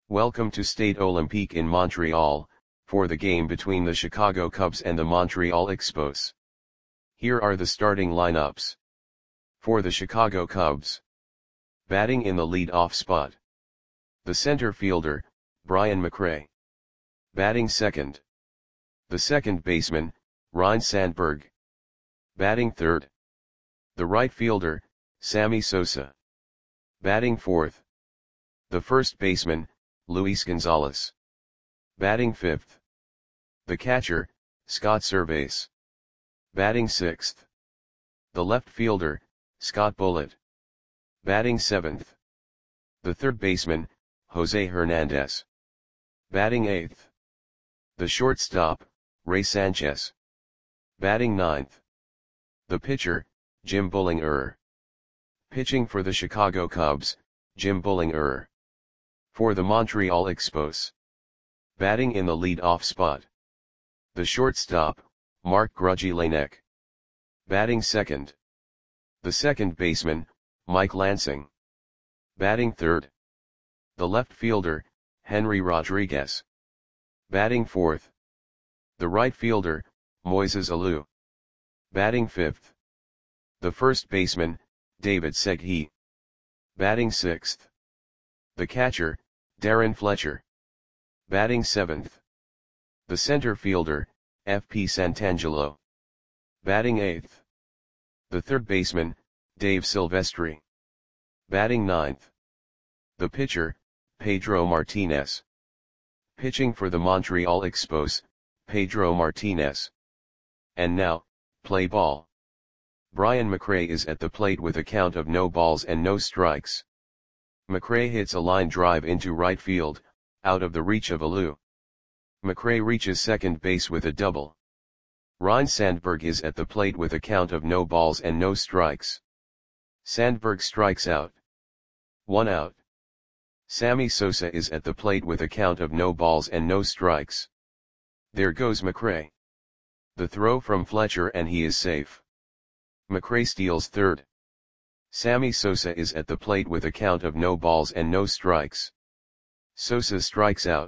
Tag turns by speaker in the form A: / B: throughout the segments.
A: Welcome to Stade Olympique in Montreal, for the game between the Chicago Cubs and the Montreal Expos. Here are the starting lineups. For the Chicago Cubs. Batting in the lead-off spot. The center fielder, Brian McRae. Batting second. The second baseman, Ryne Sandberg. Batting third. The right fielder, Sammy Sosa. Batting fourth. The first baseman, Luis Gonzalez. Batting fifth. The catcher, Scott Servais. Batting sixth. The left fielder, Scott Bullitt. Batting seventh. The third baseman, Jose Hernandez. Batting eighth. The shortstop, Ray Sanchez. Batting ninth. The pitcher, Jim Bullinger. Pitching for the Chicago Cubs, Jim Bullinger. For the Montreal Expos. Batting in the lead-off spot. The shortstop, Marc Grudzielanek. Batting second. The second baseman, Mike Lansing. Batting third. The left fielder, Henry Rodriguez. Batting fourth. The right fielder, Moises Alou. Batting fifth. The first baseman, David Segui. Batting sixth. The catcher, Darren Fletcher. Batting seventh. The center fielder, F.P. Santangelo. Batting eighth. The third baseman, Dave Silvestri. Batting ninth. The pitcher, Pedro Martinez. Pitching for the Montreal Expos, Pedro Martinez. And now, play ball. Brian McRae is at the plate with a count of no balls and no strikes. McRae hits a line drive into right field, out of the reach of Alou. McRae reaches second base with a double. Ryne Sandberg is at the plate with a count of no balls and no strikes. Sandberg strikes out. 1 out. Sammy Sosa is at the plate with a count of no balls and no strikes. There goes McRae. The throw from Fletcher and he is safe. McRae steals third. Sammy Sosa is at the plate with a count of no balls and no strikes. Sosa strikes out.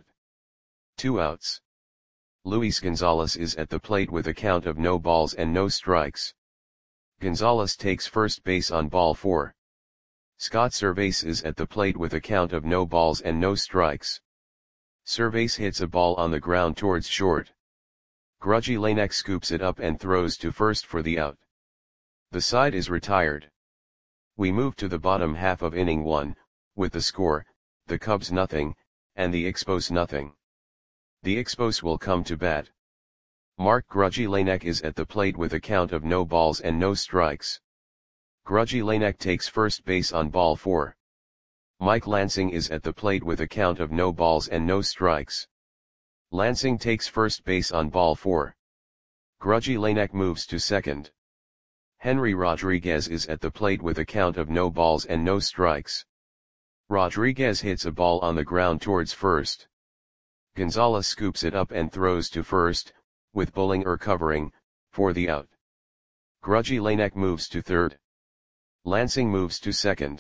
A: 2 outs. Luis Gonzalez is at the plate with a count of no balls and no strikes. Gonzalez takes first base on ball 4. Scott Servais is at the plate with a count of no balls and no strikes. Servais hits a ball on the ground towards short. Grudzielanek scoops it up and throws to first for the out. The side is retired. We move to the bottom half of inning 1, with the score, the Cubs nothing, and the Expos nothing. The Expos will come to bat. Marc Grudzielanek is at the plate with a count of no balls and no strikes. Grudzielanek takes first base on ball 4. Mike Lansing is at the plate with a count of no balls and no strikes. Lansing takes first base on ball 4. Grudzielanek moves to second. Henry Rodriguez is at the plate with a count of no balls and no strikes. Rodriguez hits a ball on the ground towards first. Gonzalez scoops it up and throws to first, with Bullinger covering, for the out. Grudzielanek moves to third. Lansing moves to second.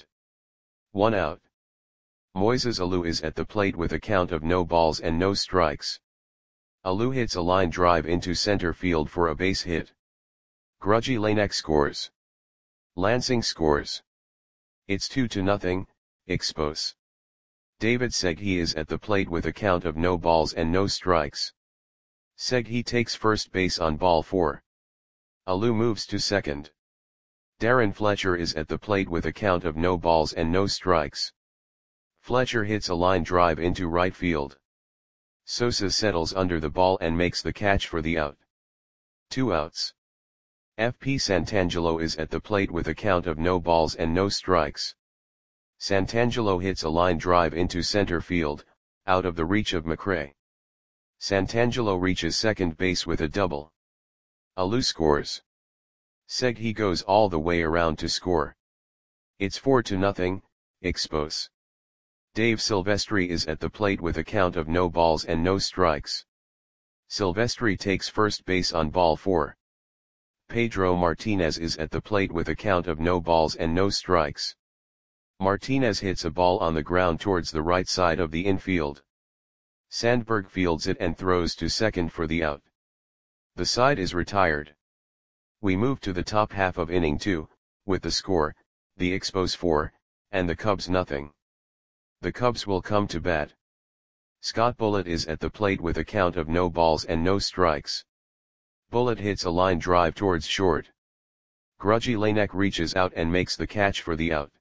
A: 1 out. Moises Alou is at the plate with a count of no balls and no strikes. Alou hits a line drive into center field for a base hit. Grudzielanek scores. Lansing scores. It's 2-0, Expos. David Segui is at the plate with a count of no balls and no strikes. Segui takes first base on ball 4. Alou moves to second. Darren Fletcher is at the plate with a count of no balls and no strikes. Fletcher hits a line drive into right field. Sosa settles under the ball and makes the catch for the out. 2 outs. F.P. Santangelo is at the plate with a count of no balls and no strikes. Santangelo hits a line drive into center field, out of the reach of McRae. Santangelo reaches second base with a double. Alou scores. Segui goes all the way around to score. It's 4-0, Expos. Dave Silvestri is at the plate with a count of no balls and no strikes. Silvestri takes first base on ball 4. Pedro Martinez is at the plate with a count of no balls and no strikes. Martinez hits a ball on the ground towards the right side of the infield. Sandberg fields it and throws to second for the out. The side is retired. We move to the top half of inning 2, with the score, the Expos 4, and the Cubs nothing. The Cubs will come to bat. Scott Bullitt is at the plate with a count of no balls and no strikes. Bullitt hits a line drive towards short. Grudgy Lanek reaches out and makes the catch for the out.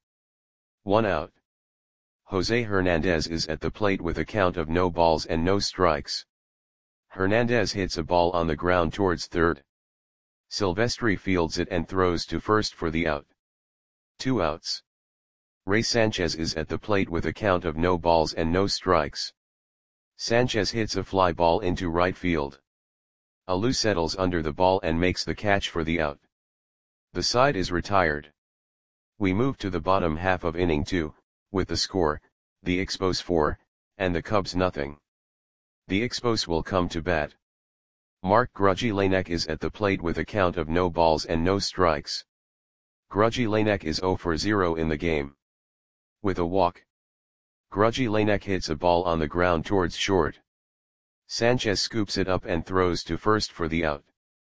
A: 1 out. Jose Hernandez is at the plate with a count of no balls and no strikes. Hernandez hits a ball on the ground towards third. Silvestri fields it and throws to first for the out. 2 outs. Ray Sanchez is at the plate with a count of no balls and no strikes. Sanchez hits a fly ball into right field. Alou settles under the ball and makes the catch for the out. The side is retired. We move to the bottom half of inning 2, with the score, the Expos 4, and the Cubs nothing. The Expos will come to bat. Mark Grudgy Lanek is at the plate with a count of no balls and no strikes. Grudgy Lanek is 0 for 0 in the game. With a walk. Grudgy Lanek hits a ball on the ground towards short. Sanchez scoops it up and throws to first for the out.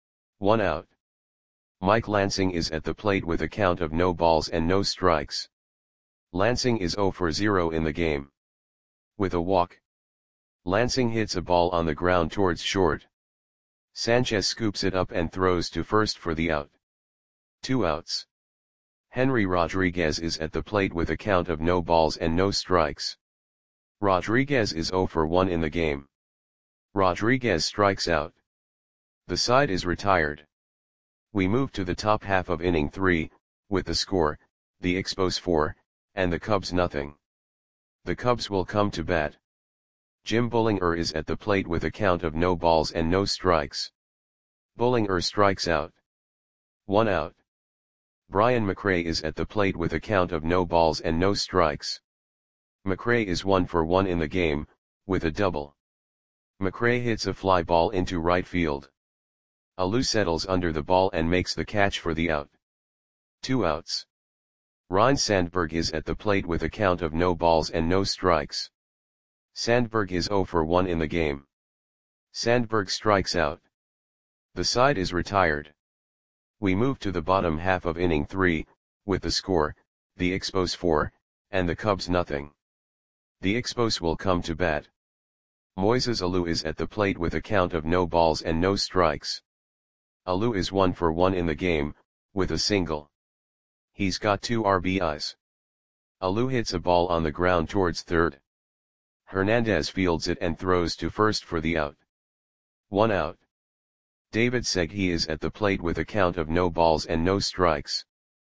A: 1 out. Mike Lansing is at the plate with a count of no balls and no strikes. Lansing is 0 for 0 in the game. With a walk. Lansing hits a ball on the ground towards short. Sanchez scoops it up and throws to first for the out. 2 outs. Henry Rodriguez is at the plate with a count of no balls and no strikes. Rodriguez is 0 for 1 in the game. Rodriguez strikes out. The side is retired. We move to the top half of inning 3, with the score, the Expos 4, and the Cubs nothing. The Cubs will come to bat. Jim Bullinger is at the plate with a count of no balls and no strikes. Bullinger strikes out. 1 out. Brian McRae is at the plate with a count of no balls and no strikes. McRae is 1 for 1 in the game, with a double. McRae hits a fly ball into right field. Alou settles under the ball and makes the catch for the out. 2 outs. Ryne Sandberg is at the plate with a count of no balls and no strikes. Sandberg is 0 for 1 in the game. Sandberg strikes out. The side is retired. We move to the bottom half of inning 3, with the score, the Expos 4, and the Cubs nothing. The Expos will come to bat. Moises Alou is at the plate with a count of no balls and no strikes. Alou is 1 for 1 in the game, with a single. He's got 2 RBIs. Alou hits a ball on the ground towards third. Hernandez fields it and throws to first for the out. 1 out. David Segui is at the plate with a count of no balls and no strikes.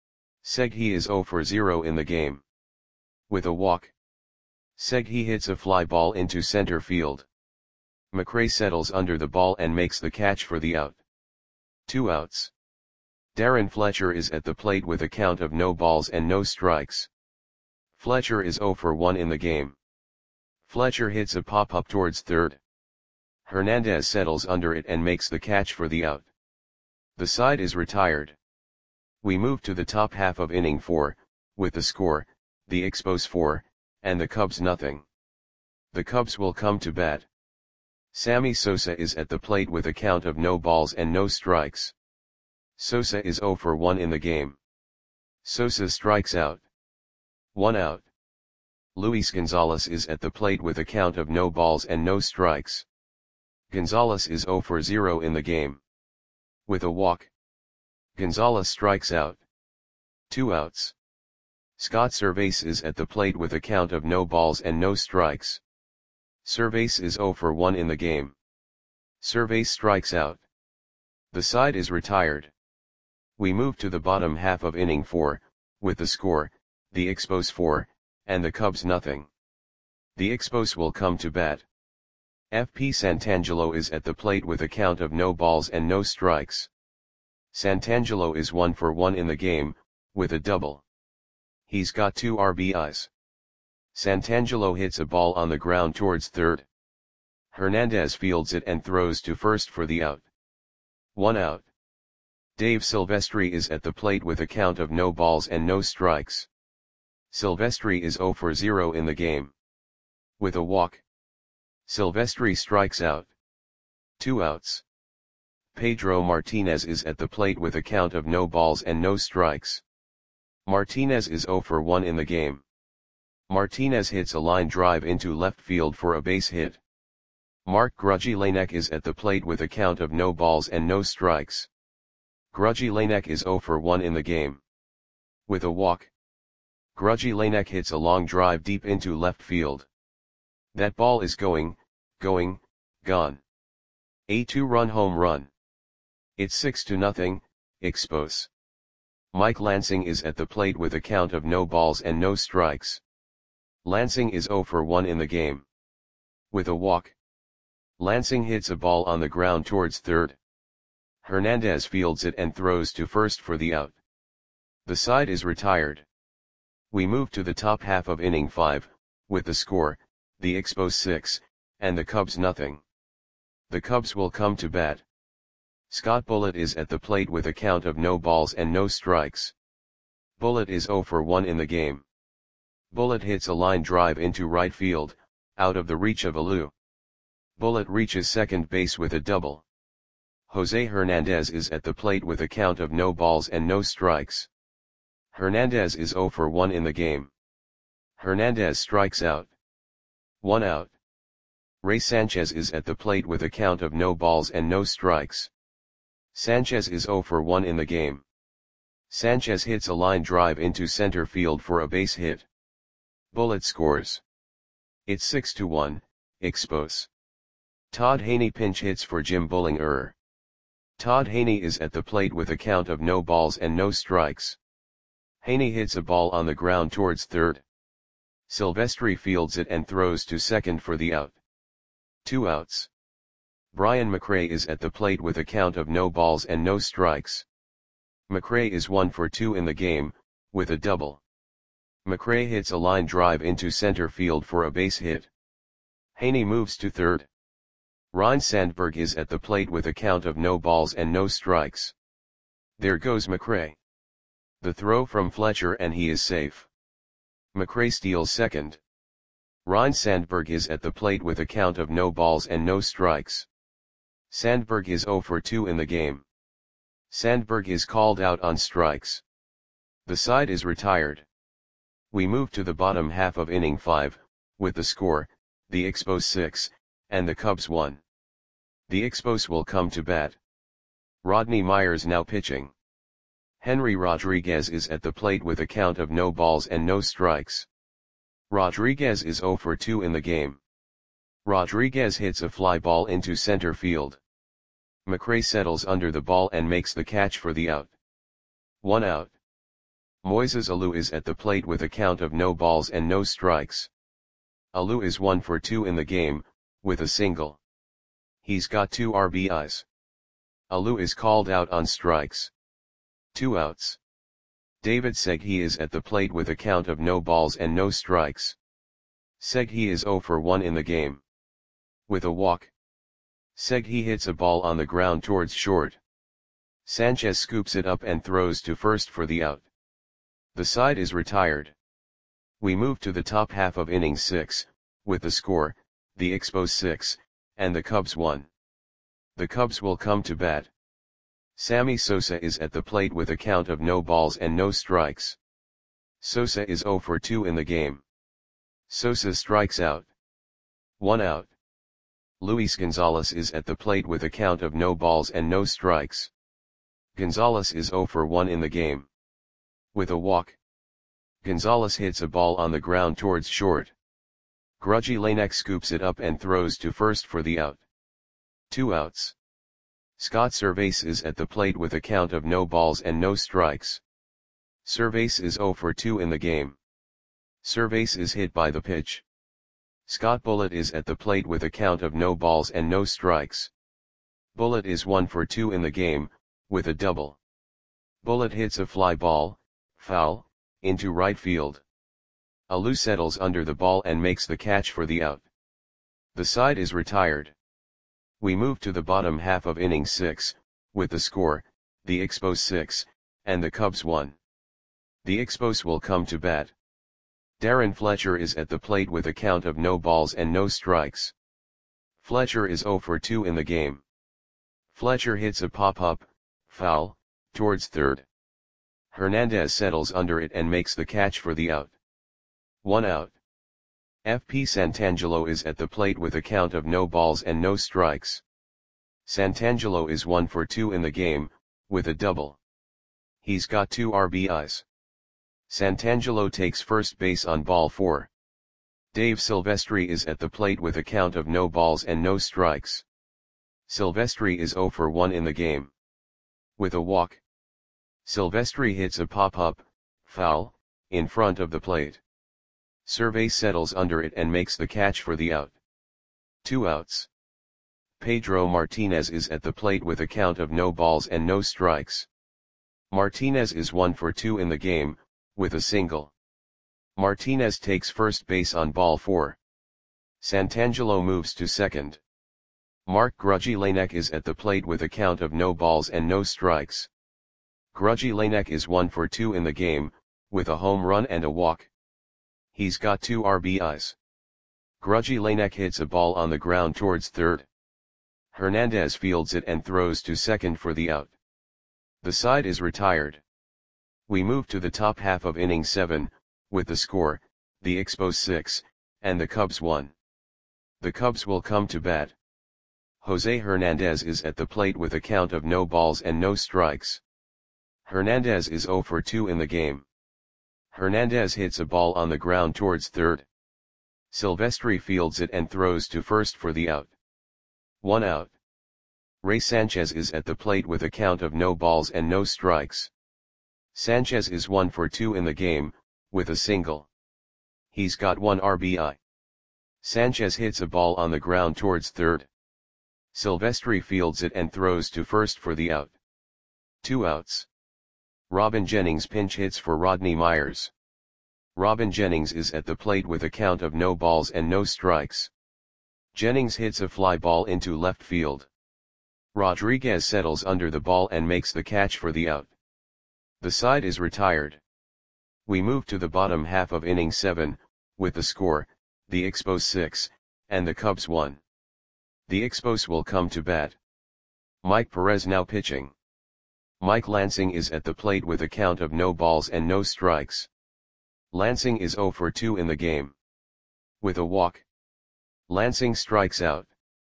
A: Segui is 0 for 0 in the game. With a walk. Segui hits a fly ball into center field. McRae settles under the ball and makes the catch for the out. 2 outs. Darren Fletcher is at the plate with a count of no balls and no strikes. Fletcher is 0 for 1 in the game. Fletcher hits a pop-up towards third. Hernandez settles under it and makes the catch for the out. The side is retired. We move to the top half of inning 4, with the score, the Expos 4, and the Cubs nothing. The Cubs will come to bat. Sammy Sosa is at the plate with a count of no balls and no strikes. Sosa is 0 for 1 in the game. Sosa strikes out. 1 out. Luis Gonzalez is at the plate with a count of no balls and no strikes. Gonzalez is 0 for 0 in the game. With a walk. Gonzalez strikes out. 2 outs. Scott Servais is at the plate with a count of no balls and no strikes. Servais is 0 for 1 in the game. Servais strikes out. The side is retired. We move to the bottom half of inning 4, with the score, the Expos 4, and the Cubs nothing. The Expos will come to bat. FP Santangelo is at the plate with a count of no balls and no strikes. Santangelo is 1 for 1 in the game, with a double. He's got 2 RBIs. Santangelo hits a ball on the ground towards third. Hernandez fields it and throws to first for the out. 1 out. Dave Silvestri is at the plate with a count of no balls and no strikes. Silvestri is 0 for 0 in the game. With a walk, Silvestri strikes out. 2 outs. Pedro Martinez is at the plate with a count of no balls and no strikes. Martinez is 0 for 1 in the game. Martinez hits a line drive into left field for a base hit. Mark Grudzielanek is at the plate with a count of no balls and no strikes. Grudzielanek is 0 for 1 in the game. With a walk, Grudzielanek hits a long drive deep into left field. That ball is gone. A 2-run home run. It's 6-0, Expos. Mike Lansing is at the plate with a count of no balls and no strikes. Lansing is 0 for 1 in the game. With a walk, Lansing hits a ball on the ground towards third. Hernandez fields it and throws to first for the out. The side is retired. We move to the top half of inning 5, with the score, the Expos 6, and the Cubs nothing. The Cubs will come to bat. Scott Bullitt is at the plate with a count of no balls and no strikes. Bullitt is 0 for 1 in the game. Bullitt hits a line drive into right field, out of the reach of Alou. Bullitt reaches second base with a double. Jose Hernandez is at the plate with a count of no balls and no strikes. Hernandez is 0 for 1 in the game. Hernandez strikes out. 1 out. Ray Sanchez is at the plate with a count of no balls and no strikes. Sanchez is 0 for 1 in the game. Sanchez hits a line drive into center field for a base hit. Bullitt scores. It's 6-1, Expos. Todd Haney pinch hits for Jim Bullinger. Todd Haney is at the plate with a count of no balls and no strikes. Haney hits a ball on the ground towards third. Silvestri fields it and throws to second for the out. 2 outs. Brian McRae is at the plate with a count of no balls and no strikes. McRae is 1 for 2 in the game, with a double. McRae hits a line drive into center field for a base hit. Haney moves to third. Ryne Sandberg is at the plate with a count of no balls and no strikes. There goes McRae. The throw from Fletcher and he is safe. McRae steals second. Ryne Sandberg is at the plate with a count of no balls and no strikes. Sandberg is 0 for 2 in the game. Sandberg is called out on strikes. The side is retired. We move to the bottom half of inning 5, with the score, the Expos 6, and the Cubs 1. The Expos will come to bat. Rodney Myers now pitching. Henry Rodriguez is at the plate with a count of no balls and no strikes. Rodriguez is 0 for 2 in the game. Rodriguez hits a fly ball into center field. McRae settles under the ball and makes the catch for the out. 1 out. Moises Alou is at the plate with a count of no balls and no strikes. Alou is 1 for 2 in the game, with a single. He's got 2 RBIs. Alou is called out on strikes. 2 outs. David Segui is at the plate with a count of no balls and no strikes. Segui is 0 for 1 in the game. With a walk, Segui hits a ball on the ground towards short. Sanchez scoops it up and throws to first for the out. The side is retired. We move to the top half of inning 6, with the score, the Expos 6, and the Cubs 1. The Cubs will come to bat. Sammy Sosa is at the plate with a count of no balls and no strikes. Sosa is 0 for 2 in the game. Sosa strikes out. 1 out. Luis Gonzalez is at the plate with a count of no balls and no strikes. Gonzalez is 0 for 1 in the game. With a walk, Gonzalez hits a ball on the ground towards short. Grudzielanek scoops it up and throws to first for the out. 2 outs. Scott Servais is at the plate with a count of no balls and no strikes. Servais is 0 for 2 in the game. Servais is hit by the pitch. Scott Bullitt is at the plate with a count of no balls and no strikes. Bullitt is 1 for 2 in the game, with a double. Bullitt hits a fly ball, foul, into right field. Alou settles under the ball and makes the catch for the out. The side is retired. We move to the bottom half of inning 6, with the score, the Expos 6, and the Cubs 1. The Expos will come to bat. Darren Fletcher is at the plate with a count of no balls and no strikes. Fletcher is 0 for 2 in the game. Fletcher hits a pop-up, foul, towards third. Hernandez settles under it and makes the catch for the out. 1 out. FP Santangelo is at the plate with a count of no balls and no strikes. Santangelo is 1 for 2 in the game, with a double. He's got 2 RBIs. Santangelo takes first base on ball 4. Dave Silvestri is at the plate with a count of no balls and no strikes. Silvestri is 0 for 1 in the game. With a walk. Silvestri hits a pop-up, foul, in front of the plate. Survey settles under it and makes the catch for the out. 2 outs. Pedro Martinez is at the plate with a count of no balls and no strikes. Martinez is 1 for 2 in the game, with a single. Martinez takes first base on ball 4. Santangelo moves to second. Mark Grudzielanek is at the plate with a count of no balls and no strikes. Grudzielanek is 1 for 2 in the game, with a home run and a walk. He's got 2 RBIs. Grudzielanek hits a ball on the ground towards third. Hernandez fields it and throws to second for the out. The side is retired. We move to the top half of inning 7, with the score, the Expos 6, and the Cubs 1. The Cubs will come to bat. Jose Hernandez is at the plate with a count of no balls and no strikes. Hernandez is 0 for 2 in the game. Hernandez hits a ball on the ground towards third. Silvestri fields it and throws to first for the out. 1 out. Ray Sanchez is at the plate with a count of no balls and no strikes. Sanchez is 1 for 2 in the game, with a single. He's got 1 RBI. Sanchez hits a ball on the ground towards third. Silvestri fields it and throws to first for the out. 2 outs. Robin Jennings pinch hits for Rodney Myers. Robin Jennings is at the plate with a count of no balls and no strikes. Jennings hits a fly ball into left field. Rodriguez settles under the ball and makes the catch for the out. The side is retired. We move to the bottom half of inning 7, with the score, the Expos 6, and the Cubs 1. The Expos will come to bat. Mike Perez now pitching. Mike Lansing is at the plate with a count of no balls and no strikes. Lansing is 0 for 2 in the game. With a walk. Lansing strikes out.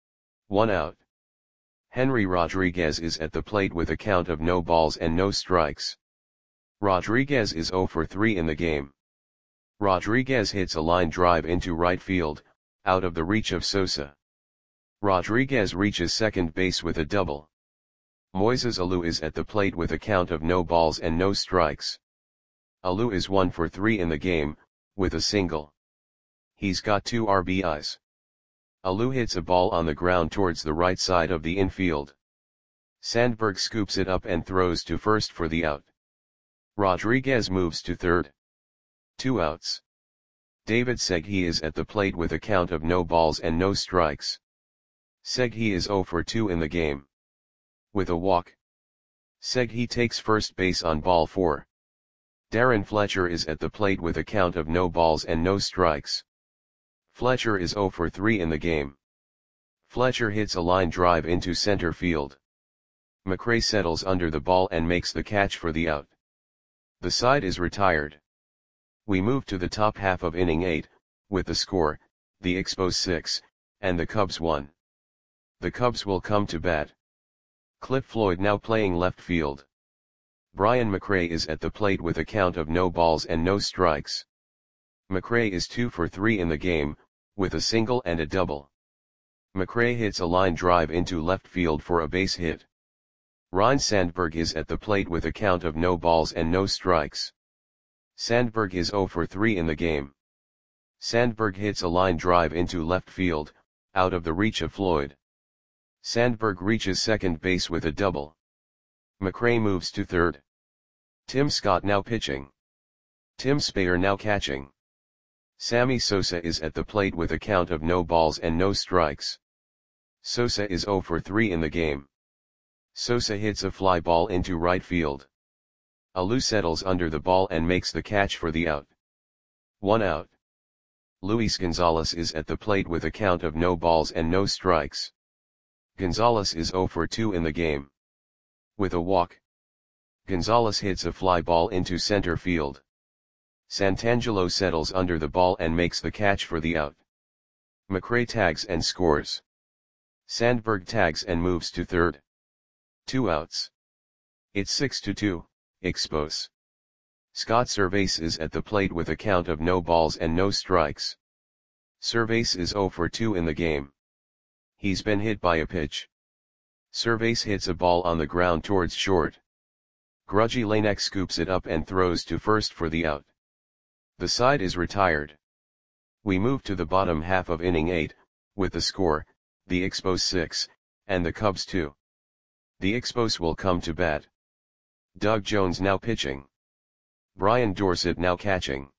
A: 1 out. Henry Rodriguez is at the plate with a count of no balls and no strikes. Rodriguez is 0 for 3 in the game. Rodriguez hits a line drive into right field, out of the reach of Sosa. Rodriguez reaches second base with a double. Moises Alou is at the plate with a count of no balls and no strikes. Alou is 1 for 3 in the game, with a single. He's got 2 RBIs. Alou hits a ball on the ground towards the right side of the infield. Sandberg scoops it up and throws to first for the out. Rodriguez moves to third. 2 outs. David Segui is at the plate with a count of no balls and no strikes. Segui is 0 for 2 in the game. With a walk. Segui takes first base on ball 4. Darren Fletcher is at the plate with a count of no balls and no strikes. Fletcher is 0 for 3 in the game. Fletcher hits a line drive into center field. McRae settles under the ball and makes the catch for the out. The side is retired. We move to the top half of inning 8, with the score, the Expos 6, and the Cubs 1. The Cubs will come to bat. Cliff Floyd now playing left field. Brian McRae is at the plate with a count of no balls and no strikes. McRae is 2 for 3 in the game, with a single and a double. McRae hits a line drive into left field for a base hit. Ryne Sandberg is at the plate with a count of no balls and no strikes. Sandberg is 0 for 3 in the game. Sandberg hits a line drive into left field, out of the reach of Floyd. Sandberg reaches second base with a double. McRae moves to third. Tim Scott now pitching. Tim Spayer now catching. Sammy Sosa is at the plate with a count of no balls and no strikes. Sosa is 0 for 3 in the game. Sosa hits a fly ball into right field. Alou settles under the ball and makes the catch for the out. 1 out. Luis Gonzalez is at the plate with a count of no balls and no strikes. Gonzalez is 0 for 2 in the game. With a walk, Gonzalez hits a fly ball into center field. Santangelo settles under the ball and makes the catch for the out. McRae tags and scores. Sandberg tags and moves to third. 2 outs. It's 6-2, Expos. Scott Servais is at the plate with a count of no balls and no strikes. Servais is 0 for 2 in the game. He's been hit by a pitch. Servais hits a ball on the ground towards short. Grudgy Lanek scoops it up and throws to first for the out. The side is retired. We move to the bottom half of inning 8, with the score, the Expos 6, and the Cubs 2. The Expos will come to bat. Doug Jones now pitching. Brian Dorsett now catching.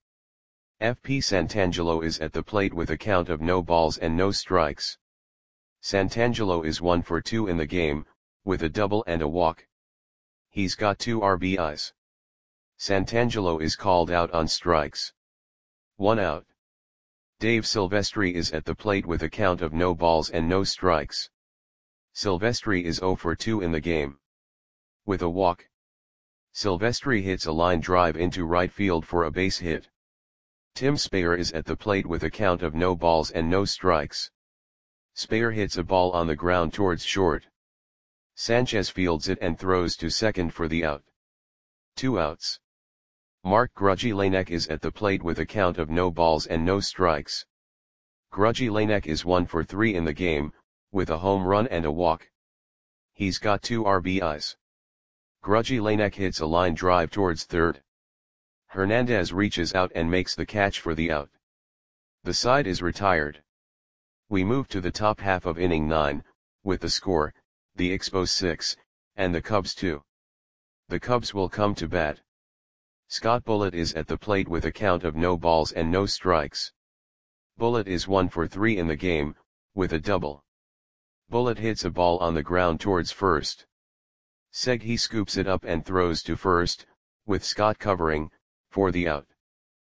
A: FP Santangelo is at the plate with a count of no balls and no strikes. Santangelo is 1 for 2 in the game, with a double and a walk. He's got 2 RBIs. Santangelo is called out on strikes. 1 out. Dave Silvestri is at the plate with a count of no balls and no strikes. Silvestri is 0 for 2 in the game. With a walk, Silvestri hits a line drive into right field for a base hit. Tim Speyer is at the plate with a count of no balls and no strikes. Speyer hits a ball on the ground towards short. Sanchez fields it and throws to second for the out. 2 outs. Mark Grudgy Lanek is at the plate with a count of no balls and no strikes. Grudgy Lanek is 1 for 3 in the game, with a home run and a walk. He's got 2 RBIs. Grudgy Lanek hits a line drive towards third. Hernandez reaches out and makes the catch for the out. The side is retired. We move to the top half of inning 9, with the score, the Expos 6, and the Cubs 2. The Cubs will come to bat. Scott Bullitt is at the plate with a count of no balls and no strikes. Bullitt is 1 for 3 in the game, with a double. Bullitt hits a ball on the ground towards first. Segui scoops it up and throws to first, with Scott covering, for the out.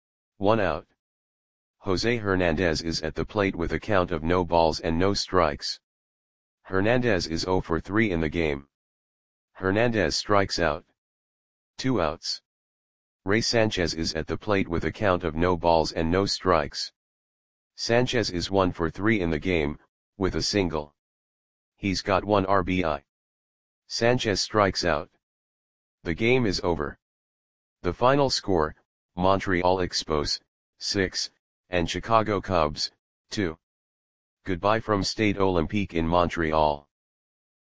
A: 1 out. Jose Hernandez is at the plate with a count of no balls and no strikes. Hernandez is 0 for 3 in the game. Hernandez strikes out. 2 outs. Ray Sanchez is at the plate with a count of no balls and no strikes. Sanchez is 1 for 3 in the game, with a single. He's got 1 RBI. Sanchez strikes out. The game is over. The final score, Montreal Expos, 6, and Chicago Cubs, 2. Goodbye from Stade Olympique in Montreal.